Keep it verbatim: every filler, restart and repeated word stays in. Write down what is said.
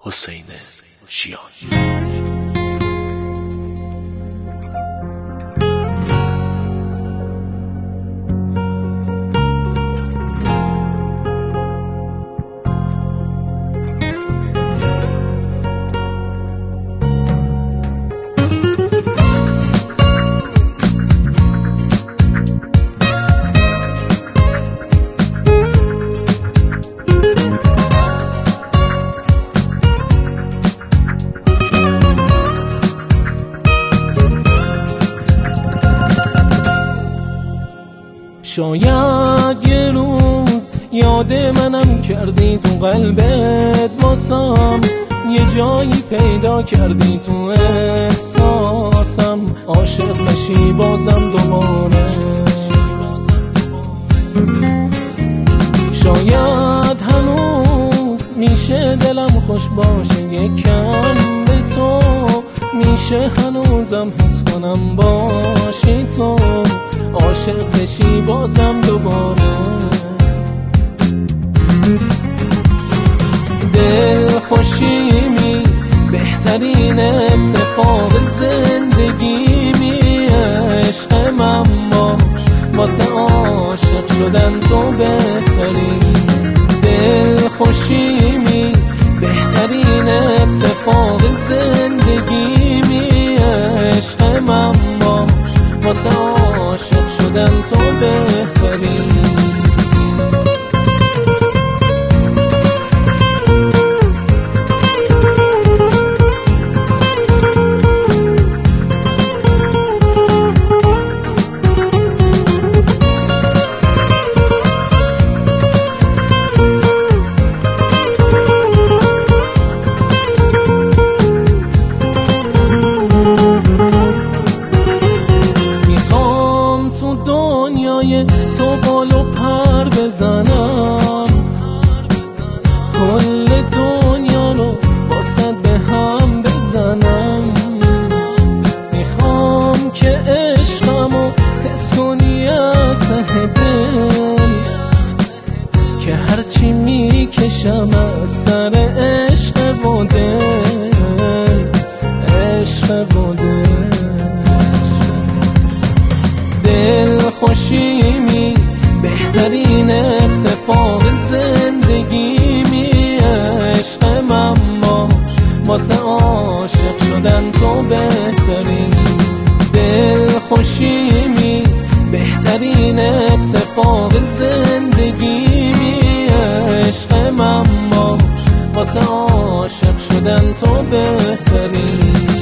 حسین شیان. شاید یه روز یاد منم کردی تو قلبت واسم، یه جایی پیدا کردی تو احساسم، عاشق بشی بازم دوباره. شاید هنوز میشه دلم خوش باشه یکم به تو، میشه هنوزم حس کنم باشی تو، عاشق بشی بازم دوباره. دل خوشیمی بهترین اتفاق زندگیمی، عشق من باش واسه عاشق شدن تو بهترین. دل خوشیمی بهترین اتفاق زندگیمی، عشق من باش واسه عاشق شدن تو بهترین. تو بالو پر بزنم، کل دنیا رو واسه به هم بزنم. میخوام که عشقمو حس کنی از ته دل، که هرچی میکشم از سر عشق و دل، عشق و دل. دل خوشیمی بهترین اتفاق زندگیمی، عشق من باش واسه عاشق شدن تو بهترین. دل خوشیمی بهترین اتفاق زندگیمی، عشق من باش واسه عاشق شدن تو بهترین.